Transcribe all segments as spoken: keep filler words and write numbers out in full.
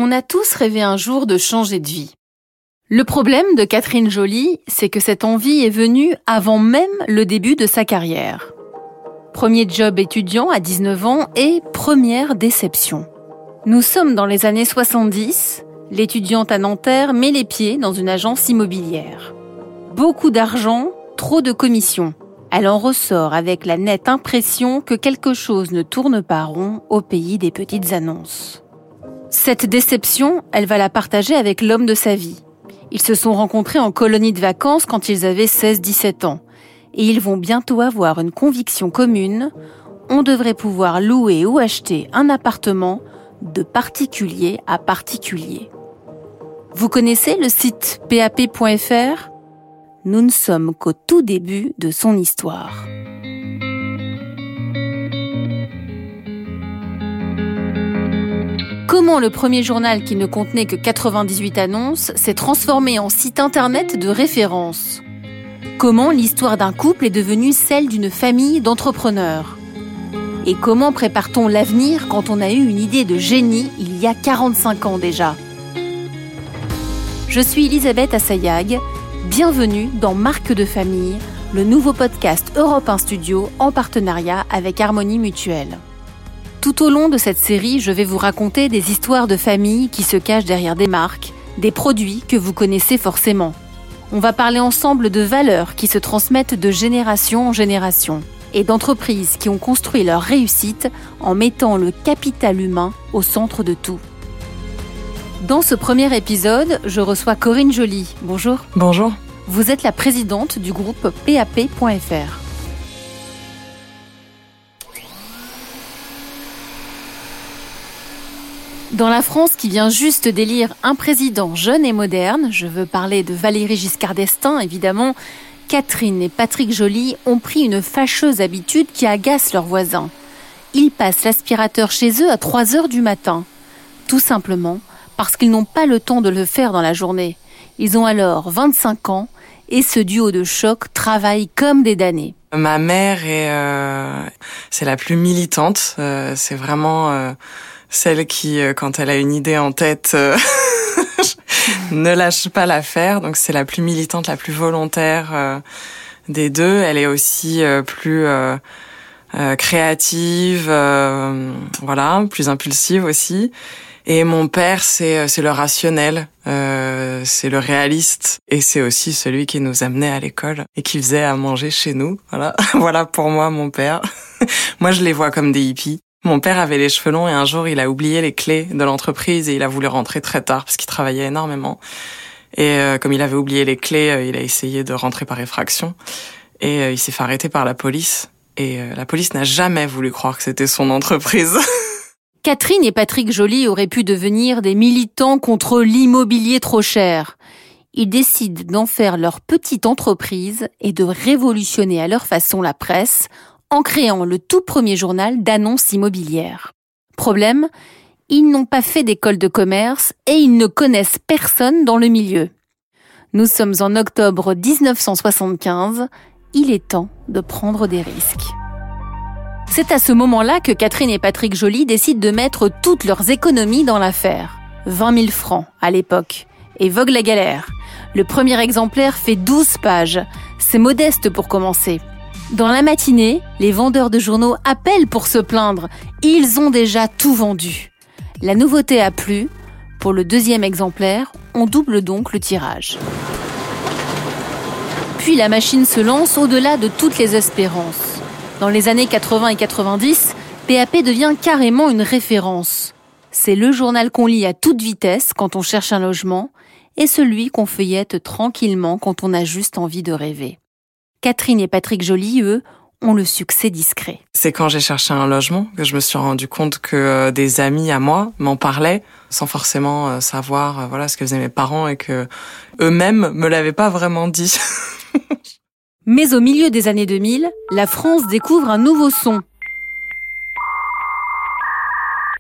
On a tous rêvé un jour de changer de vie. Le problème de Catherine Joly, c'est que cette envie est venue avant même le début de sa carrière. Premier job étudiant à dix-neuf ans et première déception. Nous sommes dans les années soixante-dix, l'étudiante à Nanterre met les pieds dans une agence immobilière. Beaucoup d'argent, trop de commissions. Elle en ressort avec la nette impression que quelque chose ne tourne pas rond au pays des petites annonces. Cette déception, elle va la partager avec l'homme de sa vie. Ils se sont rencontrés en colonie de vacances quand ils avaient seize à dix-sept ans. Et ils vont bientôt avoir une conviction commune. On devrait pouvoir louer ou acheter un appartement de particulier à particulier. Vous connaissez le site P A P point F R ? Nous ne sommes qu'au tout début de son histoire. Comment le premier journal qui ne contenait que quatre-vingt-dix-huit annonces s'est transformé en site internet de référence ? Comment l'histoire d'un couple est devenue celle d'une famille d'entrepreneurs ? Et comment prépare-t-on l'avenir quand on a eu une idée de génie il y a quarante-cinq ans déjà ? Je suis Elisabeth Assayag, bienvenue dans Marque de famille, le nouveau podcast Europe un Studio en partenariat avec Harmonie Mutuelle. Tout au long de cette série, je vais vous raconter des histoires de familles qui se cachent derrière des marques, des produits que vous connaissez forcément. On va parler ensemble de valeurs qui se transmettent de génération en génération et d'entreprises qui ont construit leur réussite en mettant le capital humain au centre de tout. Dans ce premier épisode, je reçois Corinne Joly. Bonjour. Bonjour. Vous êtes la présidente du groupe P A P point F R. Dans la France qui vient juste d'élire un président jeune et moderne, je veux parler de Valéry Giscard d'Estaing évidemment, Catherine et Patrick Joly ont pris une fâcheuse habitude qui agace leurs voisins. Ils passent l'aspirateur chez eux à trois heures du matin. Tout simplement parce qu'ils n'ont pas le temps de le faire dans la journée. Ils ont alors vingt-cinq ans et ce duo de choc travaille comme des damnés. Ma mère est, euh, c'est la plus militante. Euh, c'est vraiment euh, celle qui, euh, quand elle a une idée en tête, euh, ne lâche pas l'affaire. Donc c'est la plus militante, la plus volontaire euh, des deux. Elle est aussi euh, plus euh, euh, créative, euh, voilà, plus impulsive aussi. Et mon père, c'est c'est le rationnel, euh, c'est le réaliste, et c'est aussi celui qui nous amenait à l'école et qui faisait à manger chez nous. Voilà, voilà pour moi mon père. Moi, je les vois comme des hippies. Mon père avait les cheveux longs et un jour, il a oublié les clés de l'entreprise et il a voulu rentrer très tard parce qu'il travaillait énormément. Et euh, comme il avait oublié les clés, euh, il a essayé de rentrer par effraction et euh, il s'est fait arrêter par la police. Et euh, la police n'a jamais voulu croire que c'était son entreprise. Catherine et Patrick Joly auraient pu devenir des militants contre l'immobilier trop cher. Ils décident d'en faire leur petite entreprise et de révolutionner à leur façon la presse en créant le tout premier journal d'annonces immobilières. Problème, ils n'ont pas fait d'école de commerce et ils ne connaissent personne dans le milieu. Nous sommes en octobre dix-neuf cent soixante-quinze, il est temps de prendre des risques. C'est à ce moment-là que Catherine et Patrick Joly décident de mettre toutes leurs économies dans l'affaire. vingt mille francs à l'époque. Et vogue la galère. Le premier exemplaire fait douze pages. C'est modeste pour commencer. Dans la matinée, les vendeurs de journaux appellent pour se plaindre. Ils ont déjà tout vendu. La nouveauté a plu. Pour le deuxième exemplaire, on double donc le tirage. Puis la machine se lance au-delà de toutes les espérances. Dans les années quatre-vingts et quatre-vingt-dix, P A P devient carrément une référence. C'est le journal qu'on lit à toute vitesse quand on cherche un logement et celui qu'on feuillette tranquillement quand on a juste envie de rêver. Catherine et Patrick Joly, eux, ont le succès discret. C'est quand j'ai cherché un logement que je me suis rendu compte que euh, des amis à moi m'en parlaient sans forcément euh, savoir euh, voilà ce que faisaient mes parents et que eux-mêmes me l'avaient pas vraiment dit. Mais au milieu des années deux mille, la France découvre un nouveau son.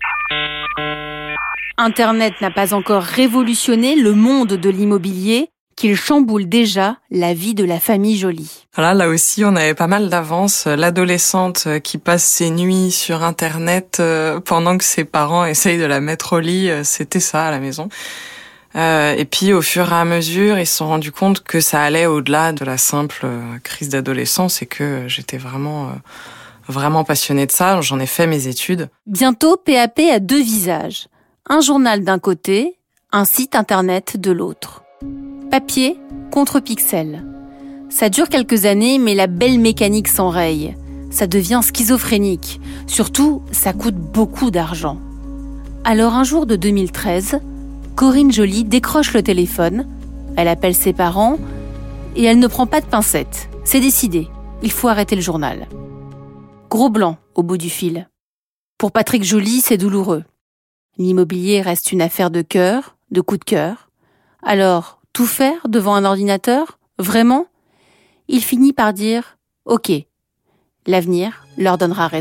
Internet n'a pas encore révolutionné le monde de l'immobilier. qu'il chamboule déjà la vie de la famille Joly. Là, là aussi, on avait pas mal d'avance. L'adolescente qui passe ses nuits sur Internet pendant que ses parents essayent de la mettre au lit, c'était ça à la maison. Euh, et puis, au fur et à mesure, ils se sont rendus compte que ça allait au-delà de la simple crise d'adolescence et que j'étais vraiment, euh, vraiment passionnée de ça. J'en ai fait mes études. Bientôt, P A P a deux visages. Un journal d'un côté, un site internet de l'autre. Papier contre pixel. Ça dure quelques années, mais la belle mécanique s'enraye. Ça devient schizophrénique. Surtout, ça coûte beaucoup d'argent. Alors un jour de deux mille treize, Corinne Joly décroche le téléphone, elle appelle ses parents et elle ne prend pas de pincettes. C'est décidé, il faut arrêter le journal. Gros blanc au bout du fil. Pour Patrick Joly, c'est douloureux. L'immobilier reste une affaire de cœur, de coup de cœur. Alors, tout faire devant un ordinateur ? Vraiment ? Il finit par dire « Ok, l'avenir leur donnera raison ».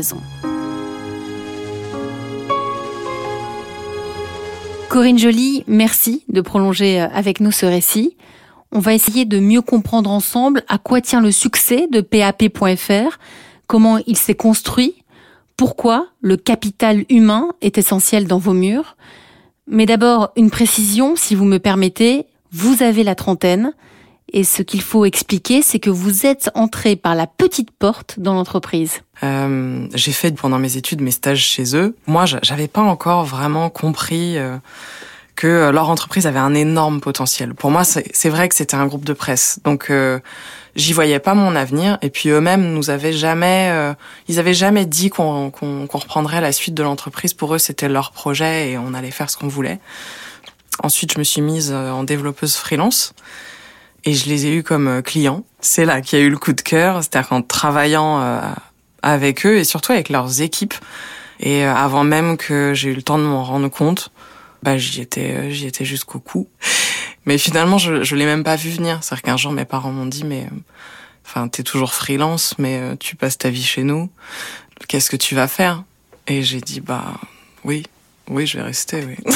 Corinne Joly, merci de prolonger avec nous ce récit. On va essayer de mieux comprendre ensemble à quoi tient le succès de P A P point F R, comment il s'est construit, pourquoi le capital humain est essentiel dans vos murs. Mais d'abord, une précision, si vous me permettez, vous avez la trentaine, et ce qu'il faut expliquer, c'est que vous êtes entré par la petite porte dans l'entreprise. Euh, j'ai fait pendant mes études mes stages chez eux. Moi, j'avais pas encore vraiment compris euh, que leur entreprise avait un énorme potentiel. Pour moi, c'est, c'est vrai que c'était un groupe de presse, donc euh, j'y voyais pas mon avenir. Et puis eux-mêmes nous avaient jamais, euh, ils avaient jamais dit qu'on, qu'on, qu'on reprendrait la suite de l'entreprise. Pour eux, c'était leur projet et on allait faire ce qu'on voulait. Ensuite, je me suis mise en développeuse freelance. Et je les ai eus comme clients. C'est là qu'il y a eu le coup de cœur, c'est-à-dire qu'en travaillant euh, avec eux et surtout avec leurs équipes, et euh, avant même que j'ai eu le temps de m'en rendre compte, bah j'y étais, euh, j'y étais jusqu'au cou. Mais finalement, je, je l'ai même pas vu venir. C'est-à-dire qu'un jour, mes parents m'ont dit, mais, enfin, euh, t'es toujours freelance, mais euh, tu passes ta vie chez nous. Qu'est-ce que tu vas faire ? Et j'ai dit, bah oui, oui, je vais rester, oui.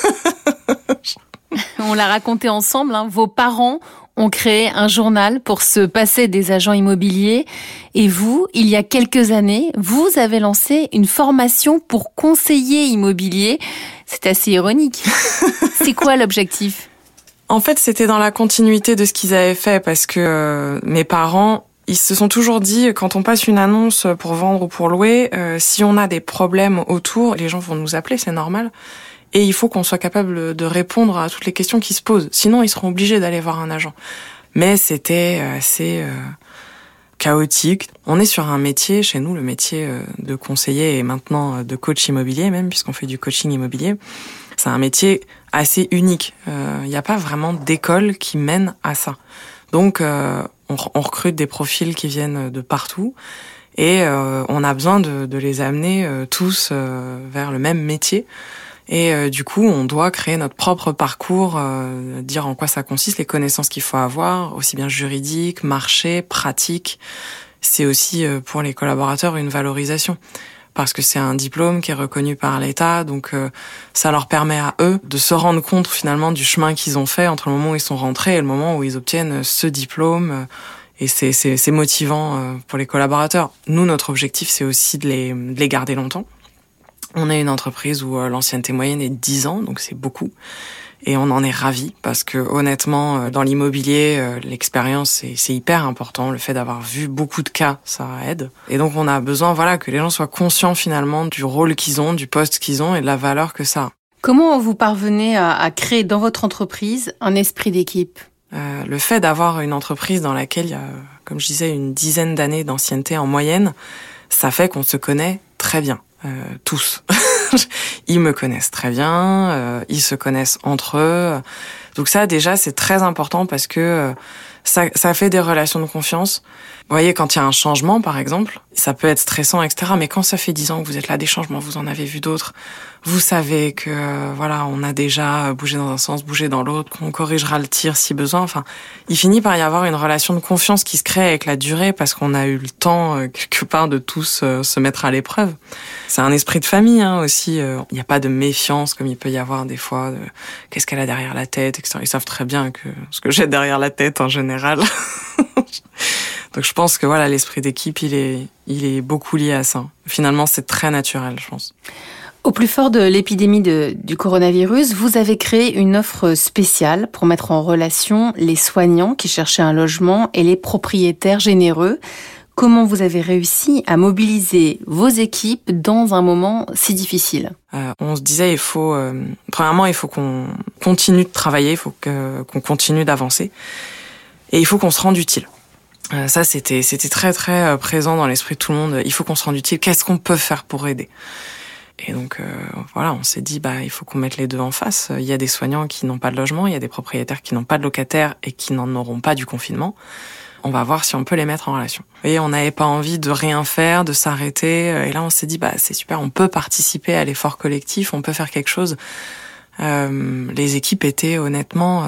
On l'a raconté ensemble, hein, vos parents ont créé un journal pour se passer des agents immobiliers. Et vous, il y a quelques années, vous avez lancé une formation pour conseiller immobilier. C'est assez ironique. C'est quoi l'objectif ? En fait, c'était dans la continuité de ce qu'ils avaient fait parce que euh, mes parents, ils se sont toujours dit, quand on passe une annonce pour vendre ou pour louer, euh, si on a des problèmes autour, les gens vont nous appeler, c'est normal. Et il faut qu'on soit capable de répondre à toutes les questions qui se posent. Sinon, ils seront obligés d'aller voir un agent. Mais c'était assez euh, chaotique. On est sur un métier, chez nous, le métier de conseiller et maintenant de coach immobilier même, puisqu'on fait du coaching immobilier. C'est un métier assez unique. Il euh, n'y a pas vraiment d'école qui mène à ça. Donc, euh, on, on recrute des profils qui viennent de partout. Et euh, on a besoin de, de les amener euh, tous euh, vers le même métier. Et euh, du coup, on doit créer notre propre parcours, euh, dire en quoi ça consiste, les connaissances qu'il faut avoir, aussi bien juridiques, marché, pratique. C'est aussi euh, pour les collaborateurs une valorisation, parce que c'est un diplôme qui est reconnu par l'État, donc euh, ça leur permet à eux de se rendre compte finalement du chemin qu'ils ont fait entre le moment où ils sont rentrés et le moment où ils obtiennent ce diplôme. Et c'est, c'est, c'est motivant euh, pour les collaborateurs. Nous, notre objectif, c'est aussi de les, de les garder longtemps. On est une entreprise où l'ancienneté moyenne est dix ans, donc c'est beaucoup. Et on en est ravis parce que honnêtement, dans l'immobilier, l'expérience, c'est, c'est hyper important. Le fait d'avoir vu beaucoup de cas, ça aide. Et donc on a besoin, voilà, que les gens soient conscients finalement du rôle qu'ils ont, du poste qu'ils ont et de la valeur que ça a. Comment vous parvenez à, à créer dans votre entreprise un esprit d'équipe ? Euh, le fait d'avoir une entreprise dans laquelle il y a, comme je disais, une dizaine d'années d'ancienneté en moyenne, ça fait qu'on se connaît très bien. Euh, tous. Ils me connaissent très bien, euh, ils se connaissent entre eux. Donc ça, déjà, c'est très important parce que euh, ça, ça fait des relations de confiance. Vous voyez, quand il y a un changement, par exemple, ça peut être stressant, et cetera. Mais quand ça fait dix ans que vous êtes là, des changements, vous en avez vu d'autres, vous savez que euh, voilà, on a déjà bougé dans un sens, bougé dans l'autre, qu'on corrigera le tir si besoin. Enfin, il finit par y avoir une relation de confiance qui se crée avec la durée parce qu'on a eu le temps euh, quelque part de tous euh, se mettre à l'épreuve. C'est un esprit de famille hein, aussi. Il n'y a pas de méfiance comme il peut y avoir des fois. De, qu'est-ce qu'elle a derrière la tête, et cetera. Ils savent très bien que ce que j'ai derrière la tête en général. Donc je pense que voilà, l'esprit d'équipe, il est, il est beaucoup lié à ça. Finalement, c'est très naturel, je pense. Au plus fort de l'épidémie de, du coronavirus, vous avez créé une offre spéciale pour mettre en relation les soignants qui cherchaient un logement et les propriétaires généreux. Comment vous avez réussi à mobiliser vos équipes dans un moment si difficile ? euh, On se disait, il faut, euh, premièrement, il faut qu'on continue de travailler, il faut que, qu'on continue d'avancer et il faut qu'on se rende utile. Euh, ça, c'était, c'était très, très présent dans l'esprit de tout le monde. Il faut qu'on se rende utile. Qu'est-ce qu'on peut faire pour aider ? Et donc, euh, voilà, on s'est dit, bah, il faut qu'on mette les deux en face. Il y a des soignants qui n'ont pas de logement, il y a des propriétaires qui n'ont pas de locataires et qui n'en auront pas du confinement. On va voir si on peut les mettre en relation. Et on n'avait pas envie de rien faire, de s'arrêter. Et là, on s'est dit, bah, c'est super, on peut participer à l'effort collectif, on peut faire quelque chose. Euh, les équipes étaient honnêtement euh,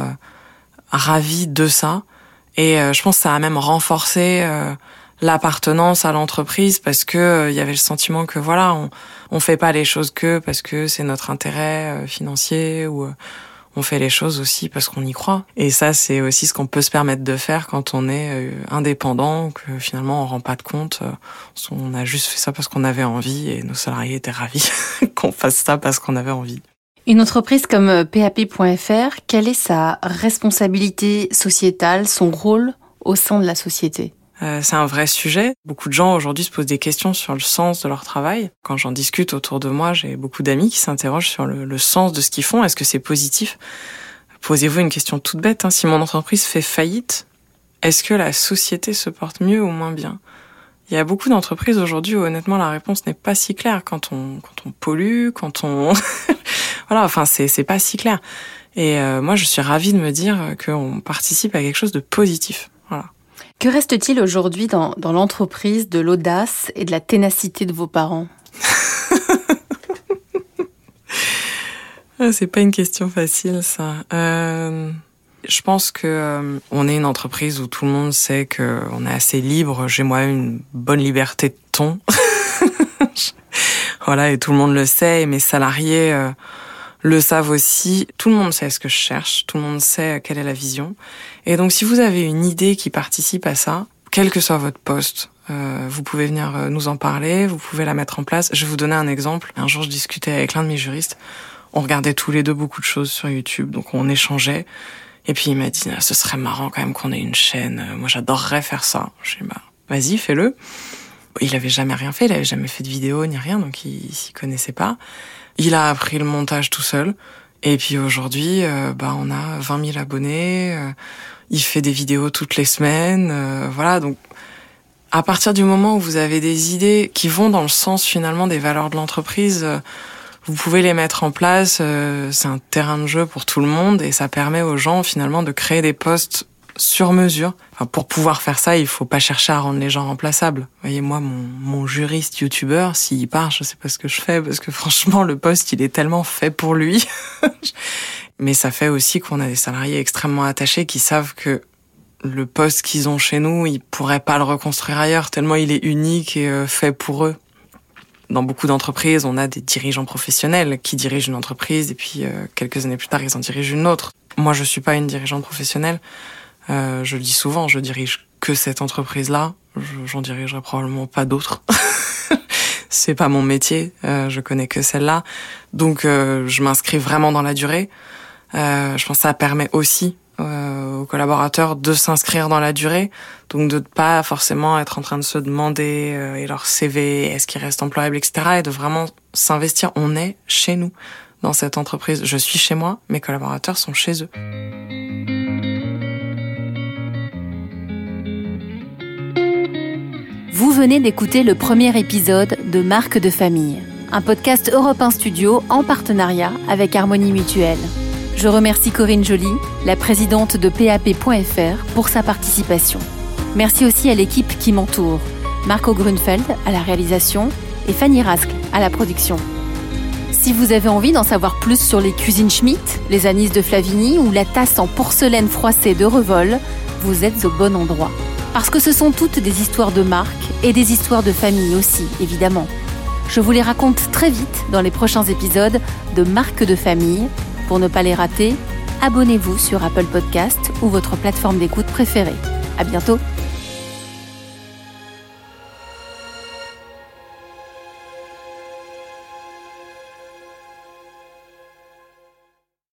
ravies de ça. Et euh, je pense que ça a même renforcé euh, l'appartenance à l'entreprise parce que euh, il y avait le sentiment que voilà, on on fait pas les choses que parce que c'est notre intérêt euh, financier ou euh, on fait les choses aussi parce qu'on y croit. Et ça, c'est aussi ce qu'on peut se permettre de faire quand on est euh, indépendant, que finalement on rend pas de compte. Euh, on a juste fait ça parce qu'on avait envie et nos salariés étaient ravis qu'on fasse ça parce qu'on avait envie. Une entreprise comme P A P point F R, quelle est sa responsabilité sociétale, son rôle au sein de la société ? Euh, c'est un vrai sujet. Beaucoup de gens aujourd'hui se posent des questions sur le sens de leur travail. Quand j'en discute autour de moi, j'ai beaucoup d'amis qui s'interrogent sur le, le sens de ce qu'ils font. Est-ce que c'est positif ? Posez-vous une question toute bête. Hein. Si mon entreprise fait faillite, est-ce que la société se porte mieux ou moins bien ? Il y a beaucoup d'entreprises aujourd'hui où honnêtement la réponse n'est pas si claire. Quand on, quand on pollue, quand on... voilà, enfin c'est, c'est pas si clair. Et euh, moi je suis ravie de me dire qu'on participe à quelque chose de positif. Voilà. Que reste-t-il aujourd'hui dans, dans l'entreprise de l'audace et de la ténacité de vos parents ? C'est pas une question facile, ça. Euh, je pense que euh, on est une entreprise où tout le monde sait que on est assez libre. J'ai moi une bonne liberté de ton. Voilà, et tout le monde le sait. Et mes salariés euh, le savent aussi. Tout le monde sait ce que je cherche. Tout le monde sait quelle est la vision. Et donc, si vous avez une idée qui participe à ça, quel que soit votre poste, euh, vous pouvez venir nous en parler. Vous pouvez la mettre en place. Je vais vous donner un exemple. Un jour, je discutais avec l'un de mes juristes. On regardait tous les deux beaucoup de choses sur YouTube, donc on échangeait. Et puis il m'a dit, ah, ce serait marrant quand même qu'on ait une chaîne. Moi, j'adorerais faire ça. Je dis, bah, vas-y, fais-le. Il avait jamais rien fait, il avait jamais fait de vidéo ni rien, donc il, il s'y connaissait pas. Il a appris le montage tout seul. Et puis aujourd'hui, euh, bah, on a vingt mille abonnés. Euh, il fait des vidéos toutes les semaines. Euh, voilà, donc à partir du moment où vous avez des idées qui vont dans le sens finalement des valeurs de l'entreprise, euh, vous pouvez les mettre en place, euh, c'est un terrain de jeu pour tout le monde et ça permet aux gens finalement de créer des posts sur mesure. Enfin, pour pouvoir faire ça, il faut pas chercher à rendre les gens remplaçables. Vous voyez, moi, mon, mon juriste youtubeur, s'il part, je sais pas ce que je fais parce que franchement, le post, il est tellement fait pour lui. Mais ça fait aussi qu'on a des salariés extrêmement attachés qui savent que le poste qu'ils ont chez nous, ils pourraient pas le reconstruire ailleurs tellement il est unique et euh, fait pour eux. Dans beaucoup d'entreprises, on a des dirigeants professionnels qui dirigent une entreprise et puis euh, quelques années plus tard, ils en dirigent une autre. Moi, je suis pas une dirigeante professionnelle. Euh, je le dis souvent, je dirige que cette entreprise-là. Je, j'en dirigerai probablement pas d'autres. C'est pas mon métier. Euh, je connais que celle-là. Donc, euh, je m'inscris vraiment dans la durée. Euh, je pense que ça permet aussi Euh, aux collaborateurs de s'inscrire dans la durée, donc de ne pas forcément être en train de se demander euh, et leur C V, est-ce qu'ils restent employables, et cetera, et de vraiment s'investir. On est chez nous, dans cette entreprise. Je suis chez moi, mes collaborateurs sont chez eux. Vous venez d'écouter le premier épisode de Marque de famille, un podcast Europe un Studio en partenariat avec Harmonie Mutuelle. Je remercie Corinne Joly, la présidente de P A P point F R, pour sa participation. Merci aussi à l'équipe qui m'entoure. Marco Grunfeld à la réalisation et Fanny Rask à la production. Si vous avez envie d'en savoir plus sur les cuisines Schmitt, les anis de Flavigny ou la tasse en porcelaine froissée de Revol, vous êtes au bon endroit. Parce que ce sont toutes des histoires de marque et des histoires de famille aussi, évidemment. Je vous les raconte très vite dans les prochains épisodes de Marques de famille. Pour ne pas les rater, abonnez-vous sur Apple Podcast ou votre plateforme d'écoute préférée. À bientôt!